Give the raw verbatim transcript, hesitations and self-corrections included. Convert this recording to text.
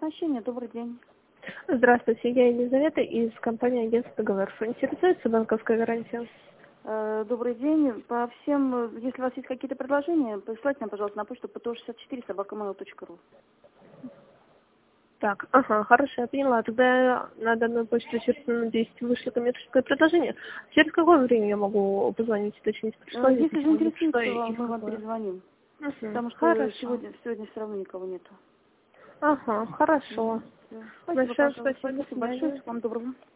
оснащения. Добрый день. Здравствуйте, я Елизавета из компании агентства договоров. Интересуется банковская гарантия? Э, Добрый день. По всем, э, если у вас есть какие-то предложения, присылайте нам, пожалуйста, на почту пэ тэ о шестьдесят четыре собака mail точка ру. Так, ага, хорошо, я поняла. Тогда на данную почту через десять вышло коммерческое предложение. Через какое время я могу позвонить, уточнить, пришло Э, ли Если письмо, не пришло заинтересуется и вам, мы вам какое? перезвоним. Угу. Потому что Хорошо. сегодня, сегодня все равно никого нету. Ага, хорошо. Мгм. Всё. Спасибо, Большое пожалуйста. спасибо, до Спасибо большое. свидания. Всего вам доброго.